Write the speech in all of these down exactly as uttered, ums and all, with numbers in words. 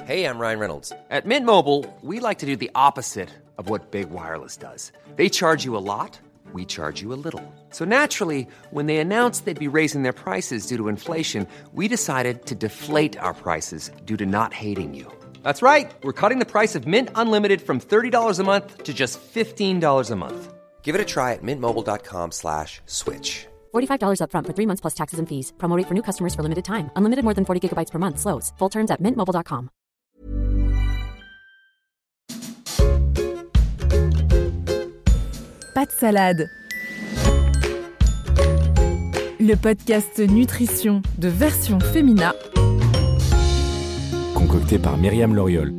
Hey, I'm Ryan Reynolds. At Mint Mobile, we like to do the opposite of what Big Wireless does. They charge you a lot, we charge you a little. So naturally, when they announced they'd be raising their prices due to inflation, we decided to deflate our prices due to not hating you. That's right. We're cutting the price of Mint Unlimited from thirty dollars a month to just fifteen dollars a month. Give it a try at mintmobile.com slash switch. forty-five dollars up front for three months plus taxes and fees. Promo rate for new customers for limited time. Unlimited more than forty gigabytes per month. Slows full terms at mint mobile dot com. Pas de salade. Le podcast nutrition de Version Femina, concocté par Myriam Loriol.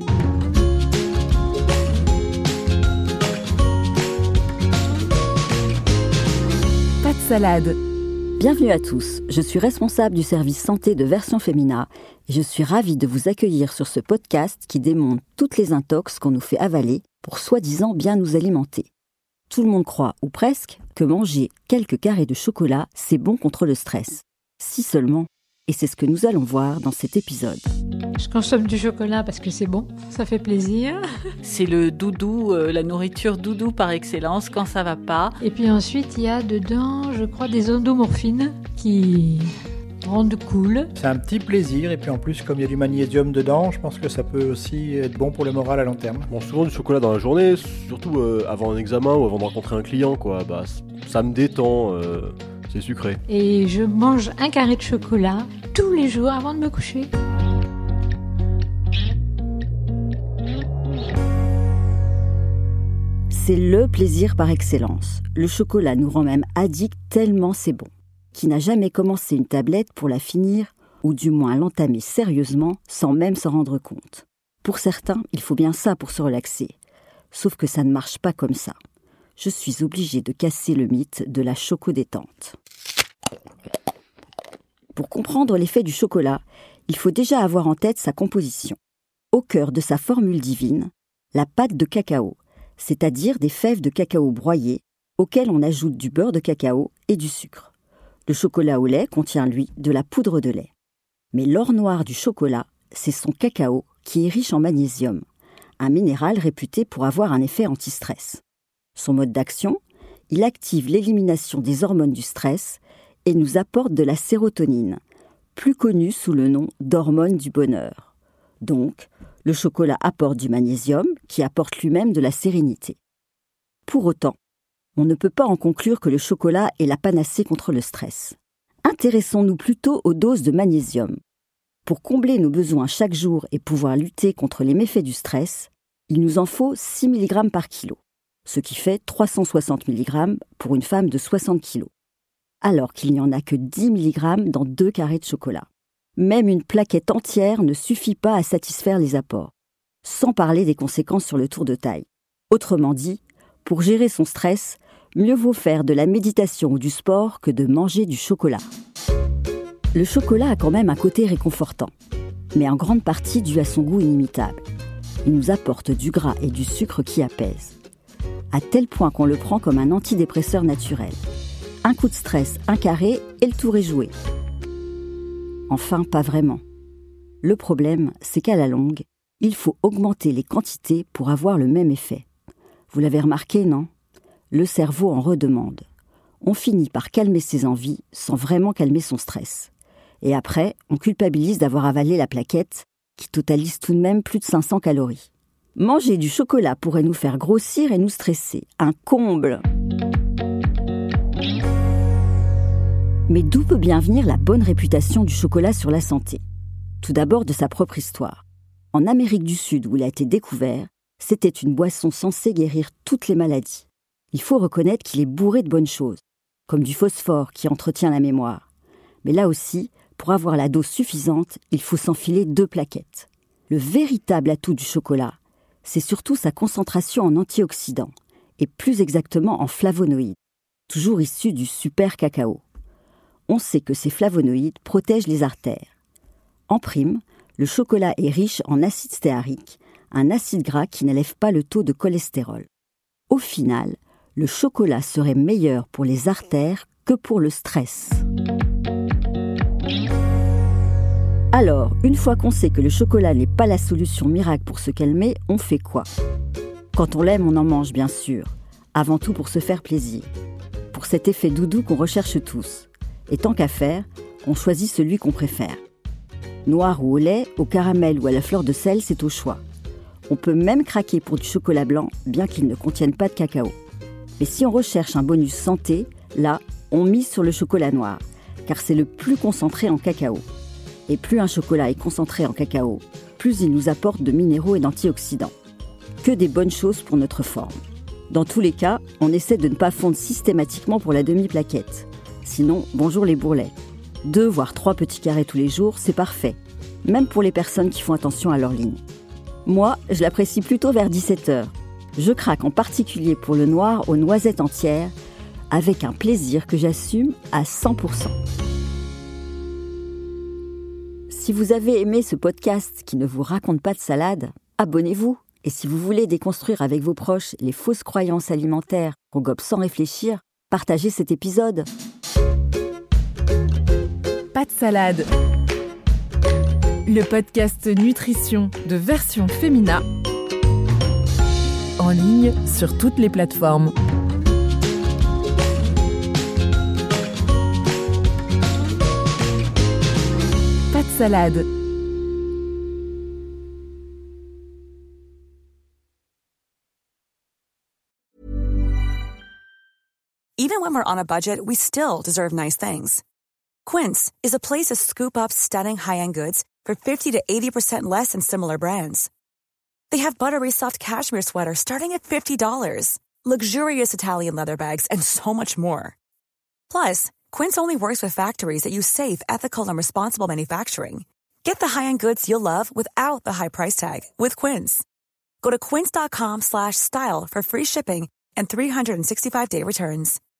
Pas de salade. Bienvenue à tous, je suis responsable du service santé de Version Femina et je suis ravie de vous accueillir sur ce podcast qui démonte toutes les intox qu'on nous fait avaler pour soi-disant bien nous alimenter. Tout le monde croit, ou presque, que manger quelques carrés de chocolat, c'est bon contre le stress. Si seulement. Et c'est ce que nous allons voir dans cet épisode. Je consomme du chocolat parce que c'est bon, ça fait plaisir. C'est le doudou, euh, la nourriture doudou par excellence quand ça va pas. Et puis ensuite, il y a dedans, je crois, des endomorphines qui rendent cool. C'est un petit plaisir et puis en plus, comme il y a du magnésium dedans, je pense que ça peut aussi être bon pour le moral à long terme. Bon, souvent du chocolat dans la journée, surtout euh, avant un examen ou avant de rencontrer un client, quoi. Bah, ça me détend. Euh... C'est sucré. Et je mange un carré de chocolat tous les jours avant de me coucher. C'est le plaisir par excellence. Le chocolat nous rend même addicts tellement c'est bon. Qui n'a jamais commencé une tablette pour la finir, ou du moins l'entamer sérieusement sans même s'en rendre compte. Pour certains, il faut bien ça pour se relaxer. Sauf que ça ne marche pas comme ça. Je suis obligée de casser le mythe de la choco-détente. Pour comprendre l'effet du chocolat, il faut déjà avoir en tête sa composition. Au cœur de sa formule divine, la pâte de cacao, c'est-à-dire des fèves de cacao broyées, auxquelles on ajoute du beurre de cacao et du sucre. Le chocolat au lait contient, lui, de la poudre de lait. Mais l'or noir du chocolat, c'est son cacao qui est riche en magnésium, un minéral réputé pour avoir un effet anti-stress. Son mode d'action, il active l'élimination des hormones du stress et nous apporte de la sérotonine, plus connue sous le nom d'hormone du bonheur. Donc, le chocolat apporte du magnésium qui apporte lui-même de la sérénité. Pour autant, on ne peut pas en conclure que le chocolat est la panacée contre le stress. Intéressons-nous plutôt aux doses de magnésium. Pour combler nos besoins chaque jour et pouvoir lutter contre les méfaits du stress, il nous en faut six milligrammes par kilo. Ce qui fait trois cent soixante milligrammes pour une femme de soixante kilos, alors qu'il n'y en a que dix milligrammes dans deux carrés de chocolat. Même une plaquette entière ne suffit pas à satisfaire les apports, sans parler des conséquences sur le tour de taille. Autrement dit, pour gérer son stress, mieux vaut faire de la méditation ou du sport que de manger du chocolat. Le chocolat a quand même un côté réconfortant, mais en grande partie dû à son goût inimitable. Il nous apporte du gras et du sucre qui apaisent. À tel point qu'on le prend comme un antidépresseur naturel. Un coup de stress, un carré, et le tour est joué. Enfin, pas vraiment. Le problème, c'est qu'à la longue, il faut augmenter les quantités pour avoir le même effet. Vous l'avez remarqué, non ? Le cerveau en redemande. On finit par calmer ses envies sans vraiment calmer son stress. Et après, on culpabilise d'avoir avalé la plaquette, qui totalise tout de même plus de cinq cents calories. Manger du chocolat pourrait nous faire grossir et nous stresser. Un comble! Mais d'où peut bien venir la bonne réputation du chocolat sur la santé ? Tout d'abord de sa propre histoire. En Amérique du Sud, où il a été découvert, c'était une boisson censée guérir toutes les maladies. Il faut reconnaître qu'il est bourré de bonnes choses, comme du phosphore qui entretient la mémoire. Mais là aussi, pour avoir la dose suffisante, il faut s'enfiler deux plaquettes. Le véritable atout du chocolat, c'est surtout sa concentration en antioxydants, et plus exactement en flavonoïdes, toujours issus du super cacao. On sait que ces flavonoïdes protègent les artères. En prime, le chocolat est riche en acide stéarique, un acide gras qui n'élève pas le taux de cholestérol. Au final, le chocolat serait meilleur pour les artères que pour le stress. Alors, une fois qu'on sait que le chocolat n'est pas la solution miracle pour se calmer, on fait quoi ? Quand on l'aime, on en mange bien sûr, avant tout pour se faire plaisir. Pour cet effet doudou qu'on recherche tous. Et tant qu'à faire, on choisit celui qu'on préfère. Noir ou au lait, au caramel ou à la fleur de sel, c'est au choix. On peut même craquer pour du chocolat blanc, bien qu'il ne contienne pas de cacao. Mais si on recherche un bonus santé, là, on mise sur le chocolat noir, car c'est le plus concentré en cacao. Et plus un chocolat est concentré en cacao, plus il nous apporte de minéraux et d'antioxydants. Que des bonnes choses pour notre forme. Dans tous les cas, on essaie de ne pas fondre systématiquement pour la demi-plaquette. Sinon, bonjour les bourrelets. Deux voire trois petits carrés tous les jours, c'est parfait. Même pour les personnes qui font attention à leur ligne. Moi, je l'apprécie plutôt vers dix-sept heures. Je craque en particulier pour le noir aux noisettes entières, avec un plaisir que j'assume à cent pour cent. Si vous avez aimé ce podcast qui ne vous raconte pas de salade, abonnez-vous. Et si vous voulez déconstruire avec vos proches les fausses croyances alimentaires qu'on gobe sans réfléchir, partagez cet épisode. Pas de salade. Le podcast nutrition de Version Femina. En ligne sur toutes les plateformes. Pas de salade. Even when we're on a budget, we still deserve nice things. Quince is a place to scoop up stunning high-end goods for fifty to eighty percent less than similar brands. They have buttery soft cashmere sweaters starting at fifty dollars, luxurious Italian leather bags, and so much more. Plus, Quince only works with factories that use safe, ethical, and responsible manufacturing. Get the high-end goods you'll love without the high price tag with Quince. Go to quince.com slash style for free shipping and three sixty-five day returns.